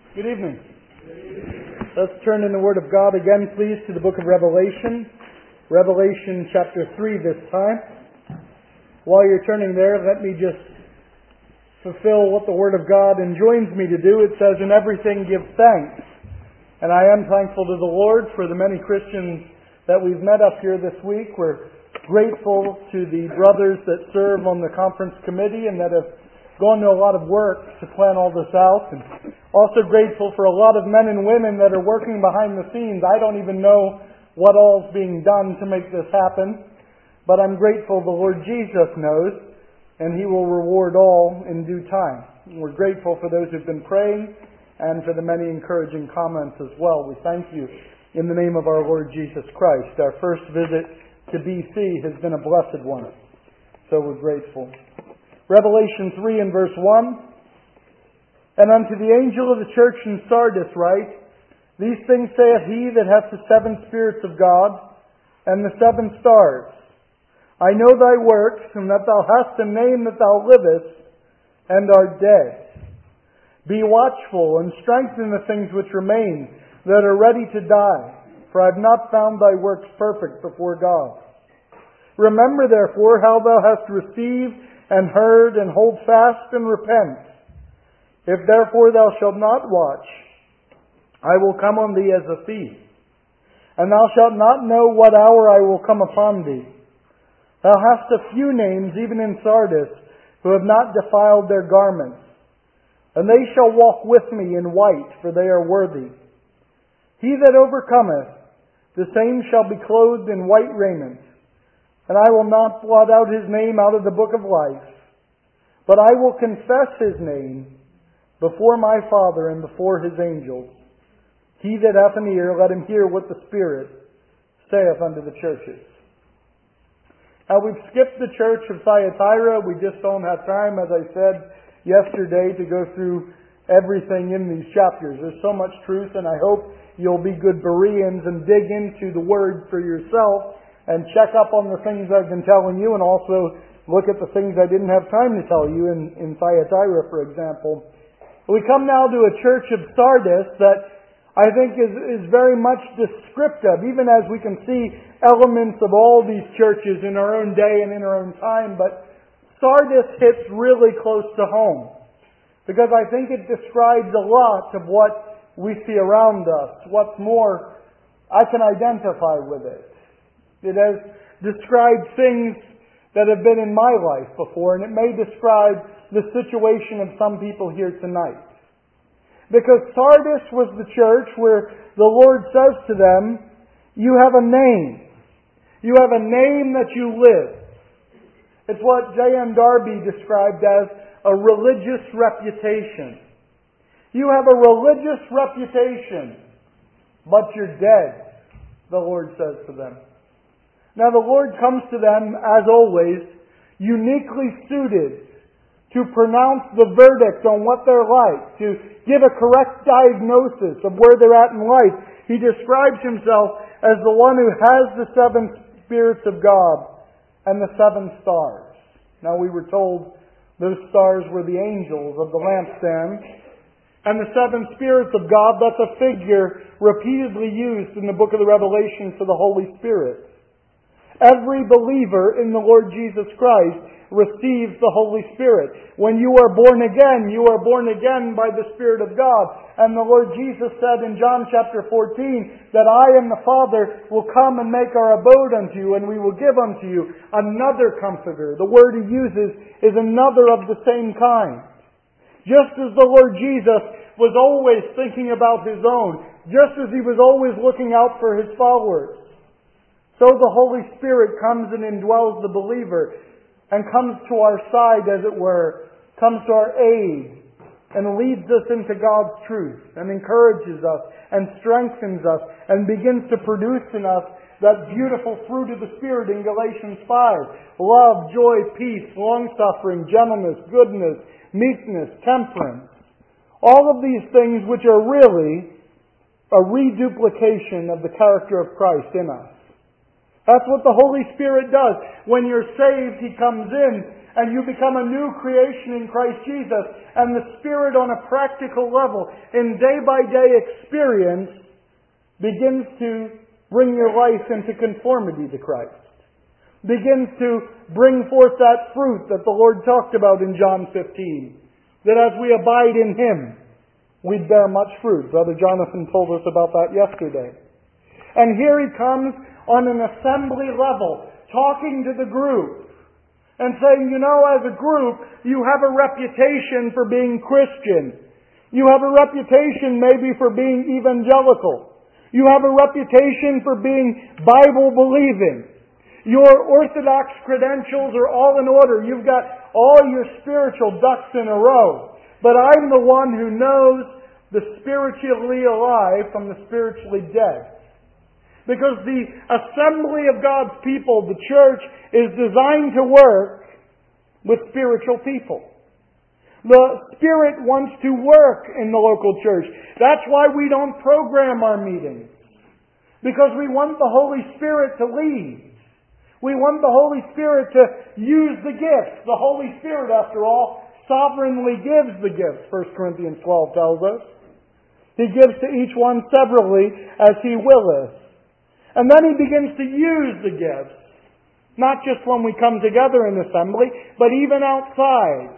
Good evening. Let's turn in the Word of God again, please, to the book of Revelation. Revelation chapter 3 this time. While you're turning there, let me just fulfill what the Word of God enjoins me to do. It says, "In everything give thanks." And I am thankful to the Lord for the many Christians that we've met up here this week. We're grateful to the brothers that serve on the conference committee and that have gone to a lot of work to plan all this out. And also grateful for a lot of men and women that are working behind the scenes. I don't even know what all is being done to make this happen, but I'm grateful the Lord Jesus knows, and He will reward all in due time. We're grateful for those who've been praying and for the many encouraging comments as well. We thank you in the name of our Lord Jesus Christ. Our first visit to BC has been a blessed one, so we're grateful. Revelation 3 and verse 1. "And unto the angel of the church in Sardis write, These things saith he that hath the 7 spirits of God, and the 7 stars. I know thy works, and that thou hast a name that thou livest, and art dead. Be watchful, and strengthen the things which remain, that are ready to die, for I have not found thy works perfect before God. Remember therefore how thou hast received and heard, and hold fast and repent. If therefore thou shalt not watch, I will come on thee as a thief, and thou shalt not know what hour I will come upon thee. Thou hast a few names, even in Sardis, who have not defiled their garments, and they shall walk with me in white, for they are worthy. He that overcometh, the same shall be clothed in white raiment. And I will not blot out his name out of the book of life, but I will confess his name before my Father and before his angels. He that hath an ear, let him hear what the Spirit saith unto the churches." Now we've skipped the church of Thyatira. We just don't have time, as I said yesterday, to go through everything in these chapters. There's so much truth, and I hope you'll be good Bereans and dig into the Word for yourself and check up on the things I've been telling you, and also look at the things I didn't have time to tell you in Thyatira, for example. We come now to a church of Sardis that I think is very much descriptive, even as we can see elements of all these churches in our own day and in our own time. But Sardis hits really close to home, because I think it describes a lot of what we see around us. What's more, I can identify with it. It has described things that have been in my life before, and it may describe the situation of some people here tonight. Because Sardis was the church where the Lord says to them, you have a name. You have a name that you live. It's what J.M. Darby described as a religious reputation. You have a religious reputation, but you're dead, the Lord says to them. Now the Lord comes to them, as always, uniquely suited to pronounce the verdict on what they're like, to give a correct diagnosis of where they're at in life. He describes Himself as the one who has the 7 spirits of God and the 7 stars. Now we were told those stars were the angels of the lampstand. And the 7 spirits of God, that's a figure repeatedly used in the book of the Revelation for the Holy Spirit. Every believer in the Lord Jesus Christ receives the Holy Spirit. When you are born again by the Spirit of God. And the Lord Jesus said in John chapter 14 that I and the Father will come and make our abode unto you, and we will give unto you another Comforter. The word He uses is another of the same kind. Just as the Lord Jesus was always thinking about His own, just as He was always looking out for His followers, so the Holy Spirit comes and indwells the believer and comes to our side, as it were, comes to our aid and leads us into God's truth and encourages us and strengthens us and begins to produce in us that beautiful fruit of the Spirit in Galatians 5. Love, joy, peace, long-suffering, gentleness, goodness, meekness, temperance. All of these things which are really a reduplication of the character of Christ in us. That's what the Holy Spirit does. When you're saved, He comes in and you become a new creation in Christ Jesus. And the Spirit on a practical level, in day-by-day experience, begins to bring your life into conformity to Christ. Begins to bring forth that fruit that the Lord talked about in John 15. That as we abide in Him, we bear much fruit. Brother Jonathan told us about that yesterday. And here He comes on an assembly level, talking to the group and saying, as a group, you have a reputation for being Christian. You have a reputation maybe for being evangelical. You have a reputation for being Bible-believing. Your Orthodox credentials are all in order. You've got all your spiritual ducks in a row. But I'm the one who knows the spiritually alive from the spiritually dead. Because the assembly of God's people, the church, is designed to work with spiritual people. The Spirit wants to work in the local church. That's why we don't program our meetings. Because we want the Holy Spirit to lead. We want the Holy Spirit to use the gifts. The Holy Spirit, after all, sovereignly gives the gifts, 1 Corinthians 12 tells us. He gives to each one severally as He willeth. And then He begins to use the gifts, not just when we come together in assembly, but even outside.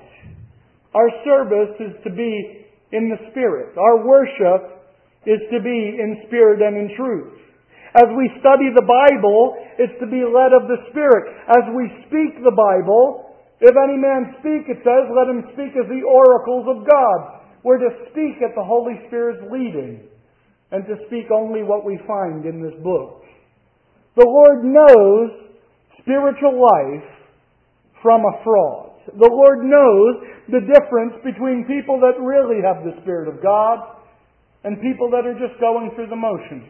Our service is to be in the Spirit. Our worship is to be in spirit and in truth. As we study the Bible, it's to be led of the Spirit. As we speak the Bible, if any man speak, it says, let him speak as the oracles of God. We're to speak at the Holy Spirit's leading, and to speak only what we find in this book. The Lord knows spiritual life from a fraud. The Lord knows the difference between people that really have the Spirit of God and people that are just going through the motions.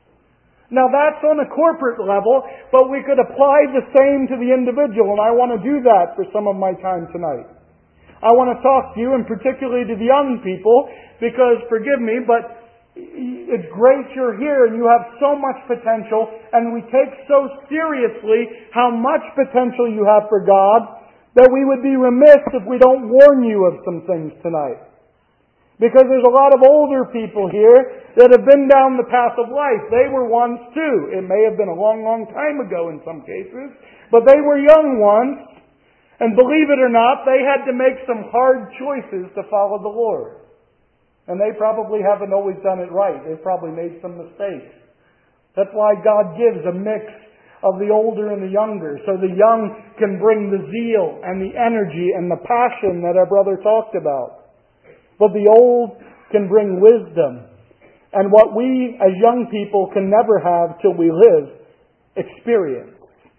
Now that's on a corporate level, but we could apply the same to the individual, and I want to do that for some of my time tonight. I want to talk to you, and particularly to the young people, because, forgive me, but it's great you're here and you have so much potential, and we take so seriously how much potential you have for God that we would be remiss if we don't warn you of some things tonight. Because there's a lot of older people here that have been down the path of life. They were once too. It may have been a long, long time ago in some cases, but they were young once, and believe it or not, they had to make some hard choices to follow the Lord. And they probably haven't always done it right. They've probably made some mistakes. That's why God gives a mix of the older and the younger, so the young can bring the zeal and the energy and the passion that our brother talked about. But the old can bring wisdom. And what we as young people can never have till we live, experience.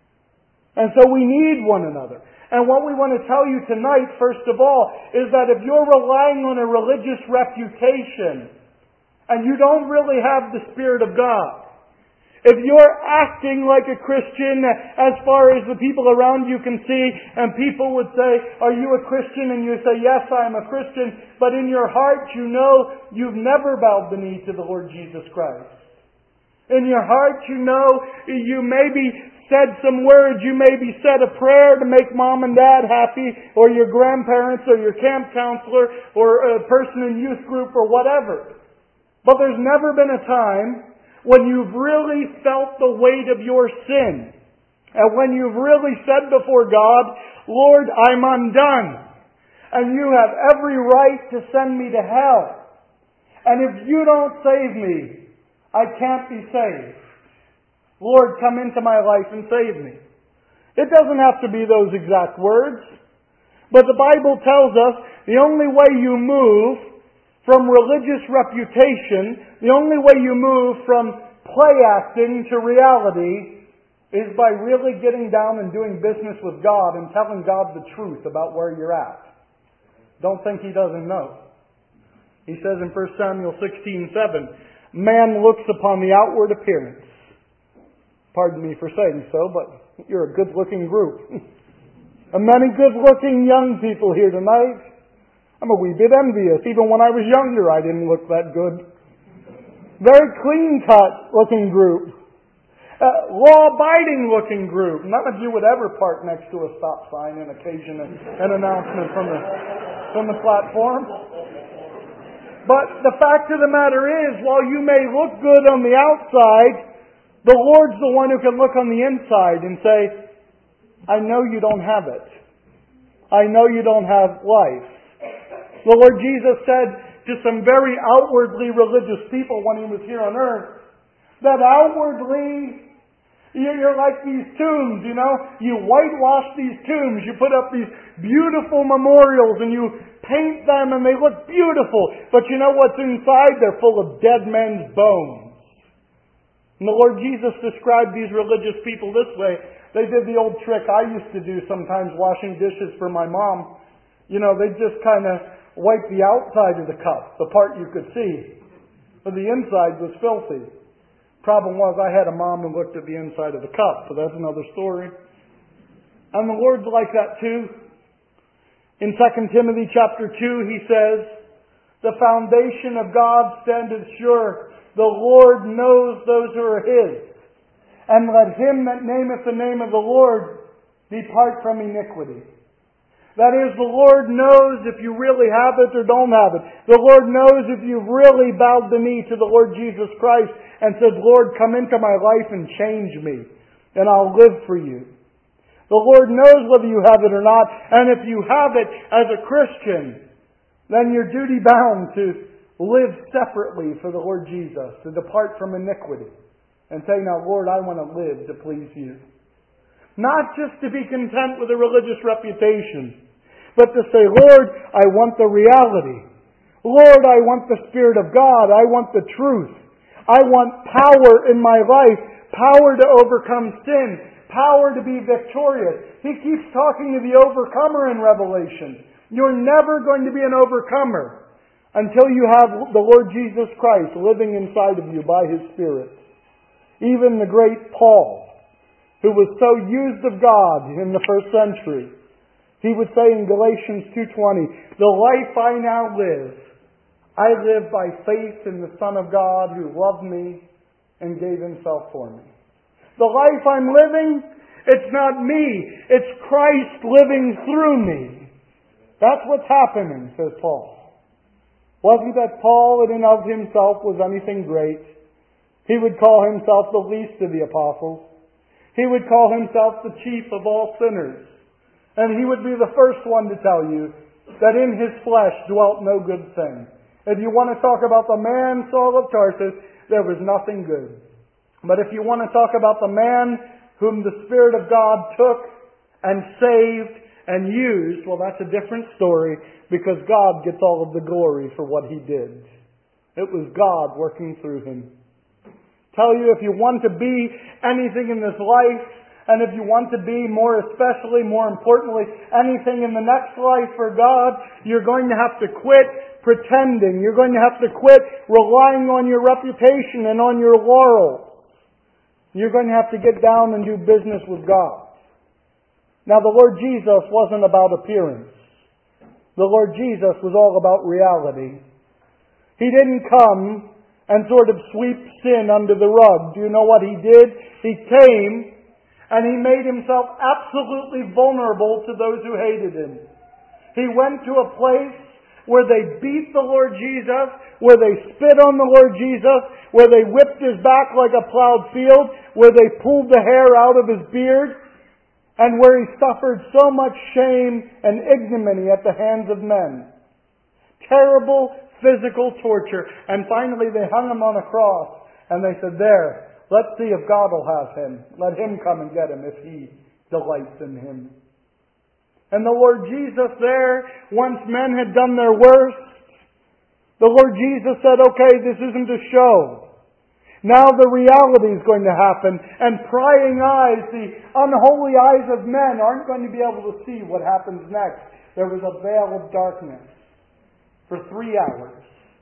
And so we need one another. And what we want to tell you tonight, first of all, is that if you're relying on a religious reputation and you don't really have the Spirit of God, if you're acting like a Christian as far as the people around you can see, and people would say, are you a Christian? And you say, yes, I'm a Christian, but in your heart you know you've never bowed the knee to the Lord Jesus Christ. In your heart you know you maybe said some words, you maybe said a prayer to make mom and dad happy, or your grandparents, or your camp counselor, or a person in youth group, or whatever. But there's never been a time when you've really felt the weight of your sin, and when you've really said before God, Lord, I'm undone, and you have every right to send me to hell. And if you don't save me, I can't be saved. Lord, come into my life and save me. It doesn't have to be those exact words. But the Bible tells us the only way you move from religious reputation, the only way you move from play acting to reality is by really getting down and doing business with God and telling God the truth about where you're at. Don't think He doesn't know. He says in 1 Samuel 16:7, man looks upon the outward appearance. Pardon me for saying so, but you're a good-looking group. And many good-looking young people here tonight. I'm a wee bit envious. Even when I was younger, I didn't look that good. Very clean-cut looking group. law-abiding looking group. None of you would ever park next to a stop sign and occasion an announcement from the platform. But the fact of the matter is, while you may look good on the outside, the Lord's the one who can look on the inside and say, I know you don't have it. I know you don't have life. The Lord Jesus said to some very outwardly religious people when He was here on earth, that outwardly, you're like these tombs, You whitewash these tombs. You put up these beautiful memorials and you paint them and they look beautiful. But you know what's inside? They're full of dead men's bones. And the Lord Jesus described these religious people this way. They did the old trick I used to do sometimes washing dishes for my mom. They just kind of wipe the outside of the cup, the part you could see. But the inside was filthy. Problem was, I had a mom who looked at the inside of the cup, so that's another story. And the Lord's like that too. In 2 Timothy chapter 2, He says, the foundation of God standeth sure. The Lord knows those who are His. And let him that nameth the name of the Lord depart from iniquity. That is, the Lord knows if you really have it or don't have it. The Lord knows if you've really bowed the knee to the Lord Jesus Christ and said, Lord, come into my life and change me, and I'll live for you. The Lord knows whether you have it or not, and if you have it as a Christian, then you're duty bound to live separately for the Lord Jesus, to depart from iniquity, and say, now Lord, I want to live to please you. Not just to be content with a religious reputation, but to say, Lord, I want the reality. Lord, I want the Spirit of God. I want the truth. I want power in my life. Power to overcome sin. Power to be victorious. He keeps talking to the overcomer in Revelation. You're never going to be an overcomer until you have the Lord Jesus Christ living inside of you by His Spirit. Even the great Paul, who was so used of God in the first century, he would say in Galatians 2:20, the life I now live, I live by faith in the Son of God who loved me and gave Himself for me. The life I'm living, it's not me, it's Christ living through me. That's what's happening, says Paul. Wasn't that Paul in and of himself was anything great? He would call himself the least of the apostles. He would call himself the chief of all sinners. And he would be the first one to tell you that in his flesh dwelt no good thing. If you want to talk about the man Saul of Tarsus, there was nothing good. But if you want to talk about the man whom the Spirit of God took and saved and used, well, that's a different story, because God gets all of the glory for what He did. It was God working through him. Tell you, if you want to be anything in this life, and if you want to be more importantly, anything in the next life for God, you're going to have to quit pretending. You're going to have to quit relying on your reputation and on your laurels. You're going to have to get down and do business with God. Now, the Lord Jesus wasn't about appearance. The Lord Jesus was all about reality. He didn't come and sort of sweep sin under the rug. Do you know what He did? He came and He made Himself absolutely vulnerable to those who hated Him. He went to a place where they beat the Lord Jesus, where they spit on the Lord Jesus, where they whipped His back like a plowed field, where they pulled the hair out of His beard, and where He suffered so much shame and ignominy at the hands of men. Terrible physical torture. And finally they hung Him on a cross, and they said, there, let's see if God will have Him. Let Him come and get Him if He delights in Him. And the Lord Jesus there, once men had done their worst, the Lord Jesus said, okay, this isn't a show. Now the reality is going to happen, and prying eyes, the unholy eyes of men aren't going to be able to see what happens next. There was a veil of darkness for 3 hours.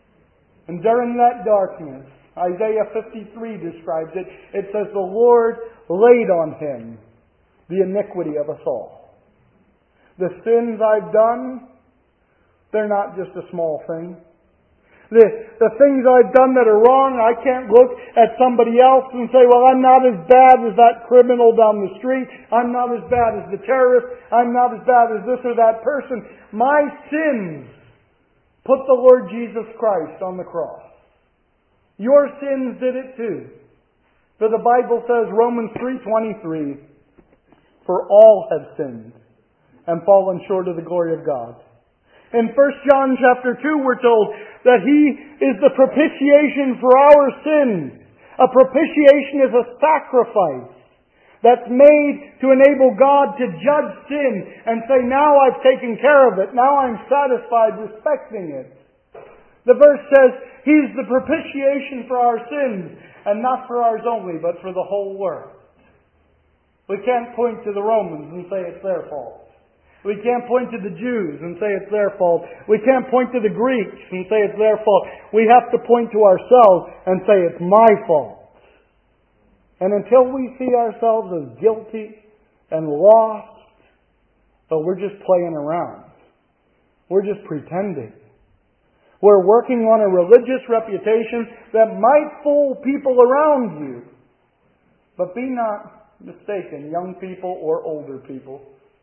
And during that darkness, Isaiah 53 describes it. It says, the Lord laid on Him the iniquity of us all. The sins I've done, they're not just a small thing. The things I've done that are wrong, I can't look at somebody else and say, well, I'm not as bad as that criminal down the street. I'm not as bad as the terrorist. I'm not as bad as this or that person. My sins put the Lord Jesus Christ on the cross. Your sins did it too. For the Bible says, Romans 3:23, for all have sinned and fallen short of the glory of God. In 1 John chapter 2, we're told that He is the propitiation for our sins. A propitiation is a sacrifice that's made to enable God to judge sin and say, now I've taken care of it. Now I'm satisfied respecting it. The verse says, He's the propitiation for our sins, and not for ours only, but for the whole world. We can't point to the Romans and say it's their fault. We can't point to the Jews and say it's their fault. We can't point to the Greeks and say it's their fault. We have to point to ourselves and say it's my fault. And until we see ourselves as guilty and lost, but we're just playing around. We're just pretending. We're working on a religious reputation that might fool people around you. But be not mistaken, young people or older people.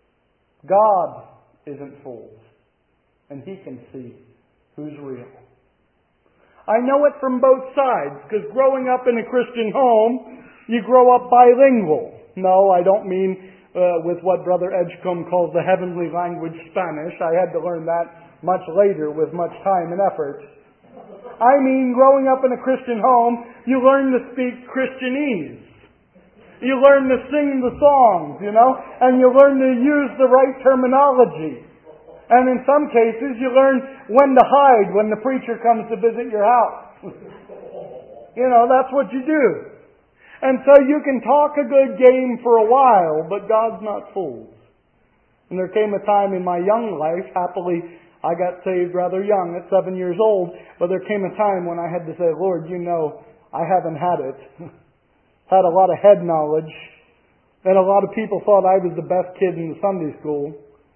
God isn't fooled, and He can see who's real. I know it from both sides, because growing up in a Christian home, you grow up bilingual. No, I don't mean with what Brother Edgecombe calls the heavenly language Spanish. I had to learn that much later with much time and effort. I mean, growing up in a Christian home, you learn to speak Christianese. You learn to sing the songs, and you learn to use the right terminology. And in some cases, you learn when to hide when the preacher comes to visit your house. That's what you do. And so you can talk a good game for a while, but God's not fooled. And there came a time in my young life, happily, I got saved rather young, at 7 years old, but there came a time when I had to say, Lord, I haven't had it. Had a lot of head knowledge, and a lot of people thought I was the best kid in the Sunday school.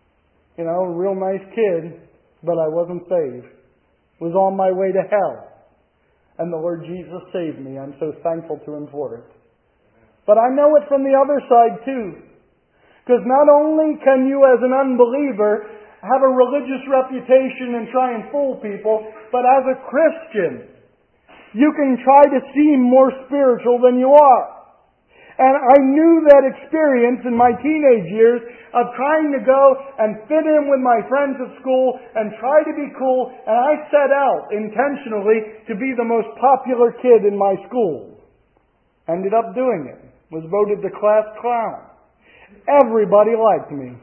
A real nice kid, but I wasn't saved. Was on my way to hell. And the Lord Jesus saved me. I'm so thankful to Him for it. But I know it from the other side too. Because not only can you as an unbeliever have a religious reputation and try and fool people, but as a Christian, you can try to seem more spiritual than you are. And I knew that experience in my teenage years of trying to go and fit in with my friends at school and try to be cool. And I set out intentionally to be the most popular kid in my school. Ended up doing it. Was voted the class clown. Everybody liked me.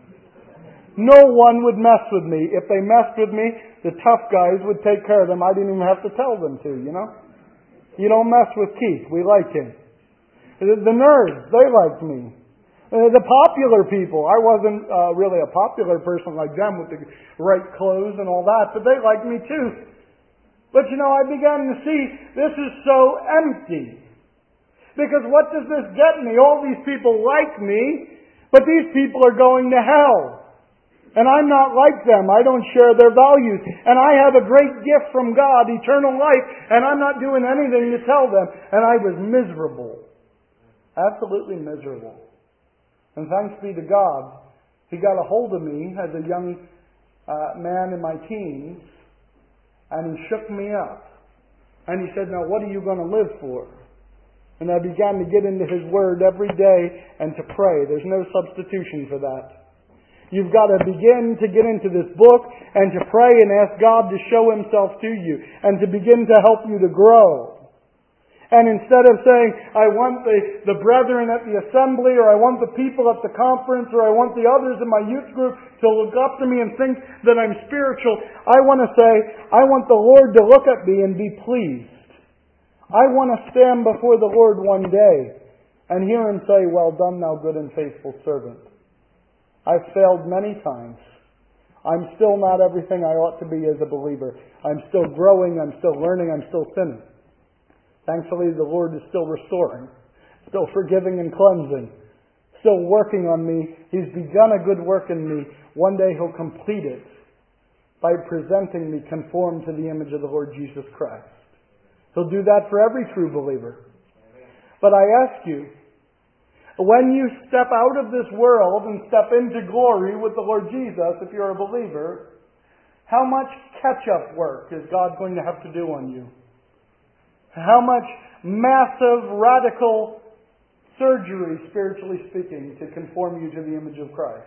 No one would mess with me. If they messed with me, the tough guys would take care of them. I didn't even have to tell them to, You don't mess with Keith. We like him. The nerds, they liked me. The popular people, I wasn't really a popular person like them with the right clothes and all that, but they liked me too. But I began to see this is so empty. Because what does this get me? All these people like me, but these people are going to hell. And I'm not like them. I don't share their values. And I have a great gift from God, eternal life, and I'm not doing anything to tell them. And I was miserable. Absolutely miserable. And thanks be to God, He got a hold of me as a young man in my teens, and He shook me up. And He said, now what are you going to live for? And I began to get into His Word every day and to pray. There's no substitution for that. You've got to begin to get into this book and to pray and ask God to show Himself to you and to begin to help you to grow. And instead of saying, I want the brethren at the assembly, or I want the people at the conference, or I want the others in my youth group to look up to me and think that I'm spiritual, I want to say, I want the Lord to look at me and be pleased. I want to stand before the Lord one day and hear Him say, well done, thou good and faithful servant. I've failed many times. I'm still not everything I ought to be as a believer. I'm still growing, I'm still learning, I'm still sinning. Thankfully, the Lord is still restoring, still forgiving and cleansing, still working on me. He's begun a good work in me. One day He'll complete it. by presenting me conformed to the image of the Lord Jesus Christ. He'll do that for every true believer. But I ask you, when you step out of this world and step into glory with the Lord Jesus, if you're a believer, how much catch-up work is God going to have to do on you? How much massive, radical surgery, spiritually speaking, to conform you to the image of Christ?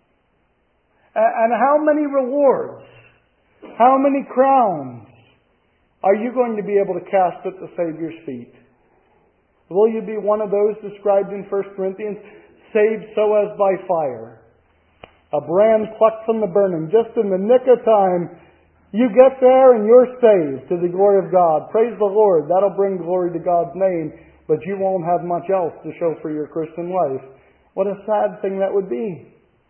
And how many rewards, how many crowns are you going to be able to cast at the Savior's feet? Will you be one of those described in 1 Corinthians, saved so as by fire? A brand plucked from the burning, just in the nick of time. You get there and you're saved to the glory of God. Praise the Lord. That'll bring glory to God's name, but you won't have much else to show for your Christian life. What a sad thing that would be.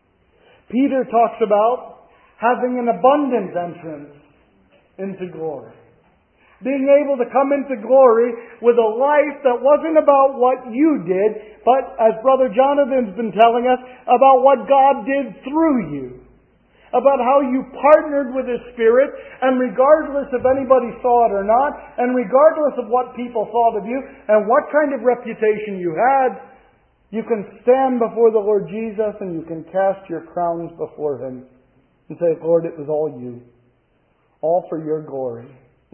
Peter talks about having an abundant entrance into glory. Being able to come into glory with a life that wasn't about what you did, but, as Brother Jonathan's been telling us, about what God did through you. About how you partnered with His Spirit, and regardless if anybody saw it or not, and regardless of what people thought of you, and what kind of reputation you had, you can stand before the Lord Jesus and you can cast your crowns before Him and say, Lord, it was all you. All for your glory.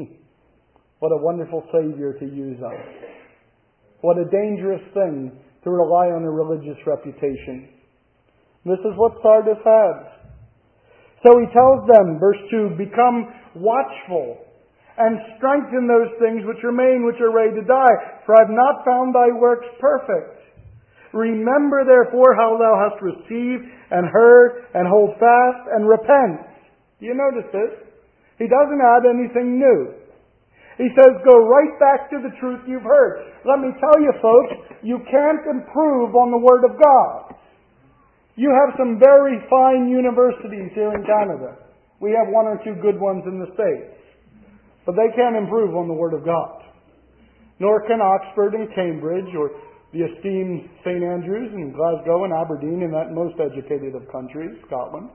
What a wonderful Savior to use us. What a dangerous thing to rely on a religious reputation. This is what Sardis has. So he tells them, verse 2, become watchful and strengthen those things which remain, which are ready to die. For I have not found thy works perfect. Remember therefore how thou hast received and heard, and hold fast and repent. Do you notice this? He doesn't add anything new. He says, go right back to the truth you've heard. Let me tell you, folks, you can't improve on the Word of God. You have some very fine universities here in Canada. We have one or two good ones in the States. But they can't improve on the Word of God. Nor can Oxford and Cambridge, or the esteemed St. Andrews and Glasgow and Aberdeen, in that most educated of countries, Scotland.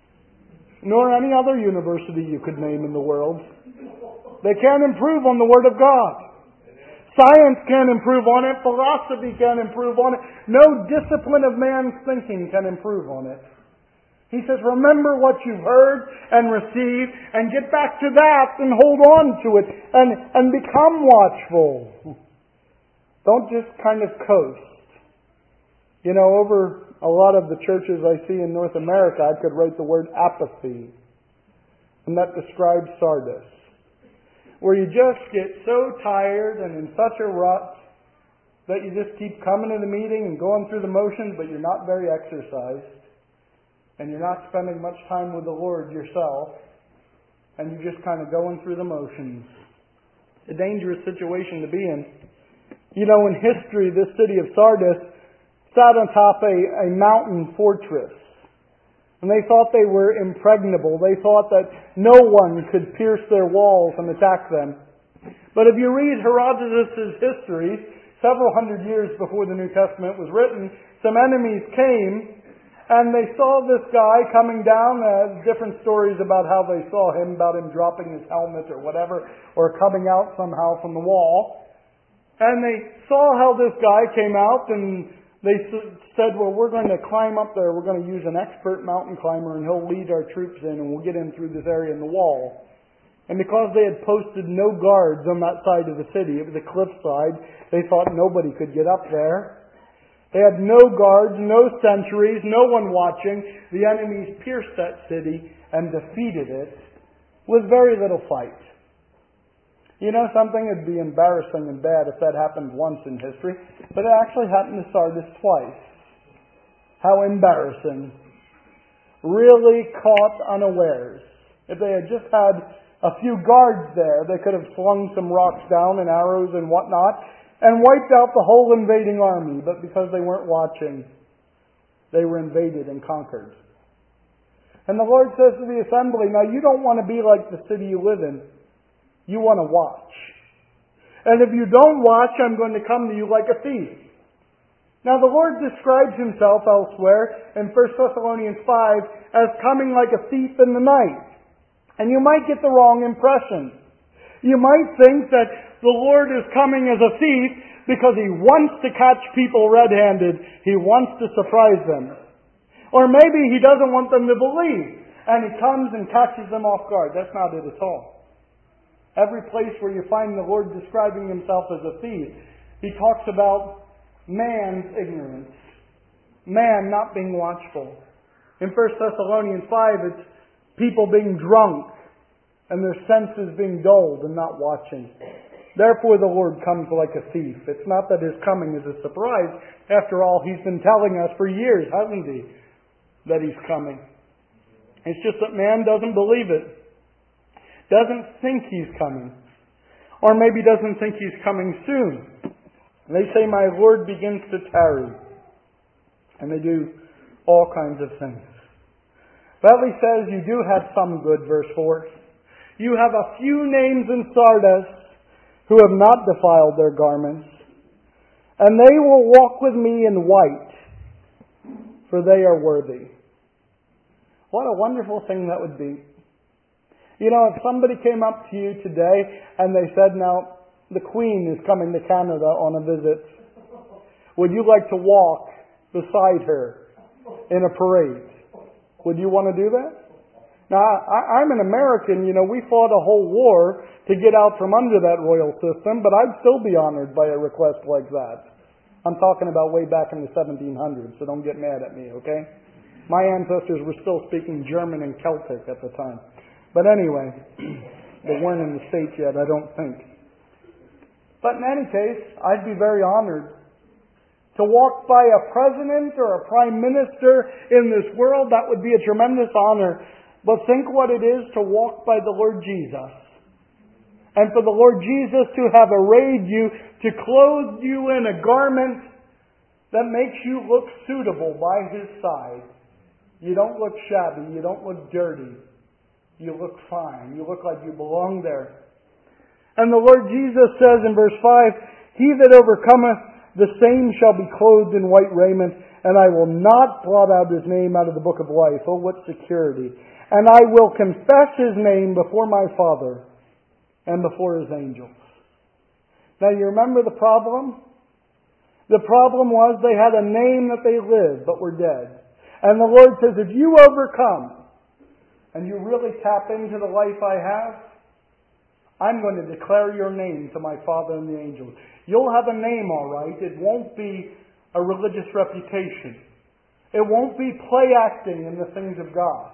Nor any other university you could name in the world. They can't improve on the Word of God. Science can't improve on it. Philosophy can't improve on it. No discipline of man's thinking can improve on it. He says, remember what you've heard and received and get back to that and hold on to it and become watchful. Don't just kind of coast. You know, over a lot of the churches I see in North America, I could write the word apathy. And that describes Sardis. Where you just get so tired and in such a rut that you just keep coming to the meeting and going through the motions, but you're not very exercised. And you're not spending much time with the Lord yourself. And you're just kind of going through the motions. A dangerous situation to be in. You know, in history, this city of Sardis sat on top a mountain fortress. And they thought they were impregnable. They thought that no one could pierce their walls and attack them. But if you read Herodotus' history, several hundred years before the New Testament was written, some enemies came and they saw this guy coming down. Different stories about how they saw him, about him dropping his helmet or whatever, or coming out somehow from the wall. And they saw how this guy came out and they said, well, we're going to climb up there. We're going to use an expert mountain climber and he'll lead our troops in and we'll get in through this area in the wall. And because they had posted no guards on that side of the city, it was a cliffside, they thought nobody could get up there. They had no guards, no sentries, no one watching. The enemies pierced that city and defeated it with very little fight. You know something? It'd be embarrassing and bad if that happened once in history, but it actually happened to Sardis twice. How embarrassing. Really caught unawares. If they had just had a few guards there, they could have slung some rocks down and arrows and whatnot and wiped out the whole invading army, but because they weren't watching, they were invaded and conquered. And the Lord says to the assembly, now you don't want to be like the city you live in. You want to watch. And if you don't watch, I'm going to come to you like a thief. Now the Lord describes Himself elsewhere in 1 Thessalonians 5 as coming like a thief in the night. And you might get the wrong impression. You might think that the Lord is coming as a thief because He wants to catch people red-handed. He wants to surprise them. Or maybe He doesn't want them to believe, and He comes and catches them off guard. That's not it at all. Every place where you find the Lord describing Himself as a thief, He talks about man's ignorance. Man not being watchful. In 1 Thessalonians 5, it's people being drunk and their senses being dulled and not watching. Therefore the Lord comes like a thief. It's not that His coming is a surprise. After all, He's been telling us for years, hasn't He, that He's coming. It's just that man doesn't believe it. Doesn't think He's coming. Or maybe doesn't think He's coming soon. And they say, my Lord begins to tarry. And they do all kinds of things. Well, he says you do have some good, verse 4. You have a few names in Sardis who have not defiled their garments, and they will walk with me in white, for they are worthy. What a wonderful thing that would be. You know, if somebody came up to you today and they said, now, the Queen is coming to Canada on a visit, would you like to walk beside her in a parade? Would you want to do that? Now, I'm an American. You know, we fought a whole war to get out from under that royal system, but I'd still be honored by a request like that. I'm talking about way back in the 1700s, so don't get mad at me, okay? My ancestors were still speaking German and Celtic at the time. But anyway, they weren't in the States yet, I don't think. But in any case, I'd be very honored to walk by a president or a prime minister in this world. That would be a tremendous honor. But think what it is to walk by the Lord Jesus. And for the Lord Jesus to have arrayed you, to clothe you in a garment that makes you look suitable by His side. You don't look shabby. You don't look dirty. You look fine. You look like you belong there. And the Lord Jesus says in verse 5, He that overcometh, the same shall be clothed in white raiment, and I will not blot out his name out of the book of life. Oh, what security. And I will confess his name before my Father and before His angels. Now you remember the problem? The problem was they had a name that they lived, but were dead. And the Lord says, if you overcome, and you really tap into the life I have, I'm going to declare your name to my Father and the angels. You'll have a name, all right. It won't be a religious reputation. It won't be play acting in the things of God.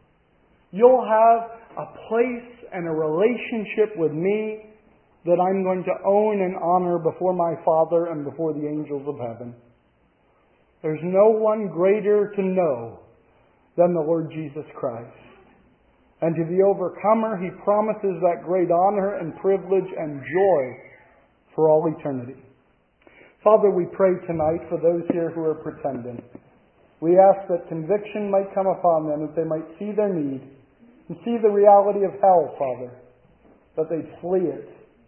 You'll have a place and a relationship with me that I'm going to own and honor before my Father and before the angels of heaven. There's no one greater to know than the Lord Jesus Christ. And to the overcomer, He promises that great honor and privilege and joy for all eternity. Father, we pray tonight for those here who are pretending. We ask that conviction might come upon them, that they might see their need and see the reality of hell, Father, that they'd flee it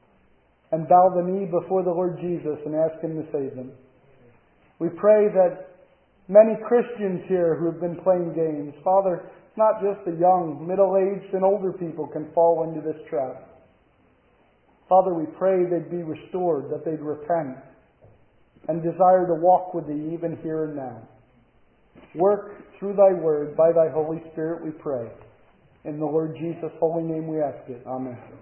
and bow the knee before the Lord Jesus and ask Him to save them. We pray that many Christians here who have been playing games, Father, not just the young, middle-aged, and older people can fall into this trap. Father, we pray they'd be restored, that they'd repent, and desire to walk with Thee even here and now. Work through Thy Word, by Thy Holy Spirit we pray. In the Lord Jesus' holy name we ask it. Amen.